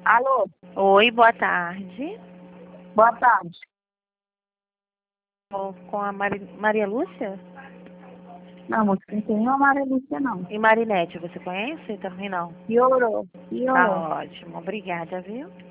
Alô, Oi, boa tarde. boa tarde. Com a Maria Lúcia? Não, moça, não tem nenhuma Maria Lúcia, não. E Marinete, você conhece? Também não. Piorou, Tá piorou. ótimo. Obrigada, viu?